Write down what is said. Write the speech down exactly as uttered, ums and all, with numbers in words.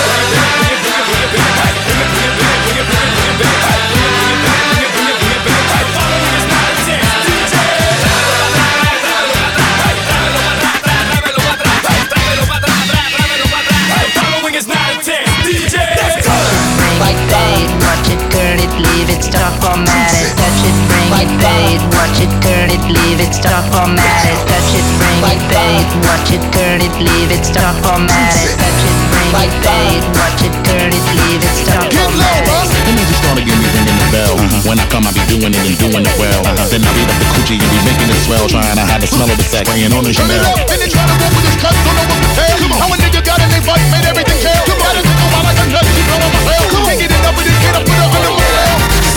Stop formatted, touch it, bring it, fade. Watch it, turn it, leave it, stop formatted. Touch it, bring it, fade. Watch it, turn it, leave it, stop formatted. Touch it, bring it, fade. Watch it, turn it, leave it, stop formatted. The niggas started getting me ringing the bell. Uh-huh. When I come, I be doing it and doing it well. Uh-huh. Then I beat up the coochie and be making it swell. Trying to hide the smell of the sack, spraying on the Chanel. Turn it up, and they try to walk with his cuts, don't know what to tell. How a nigga got in they fight, made everything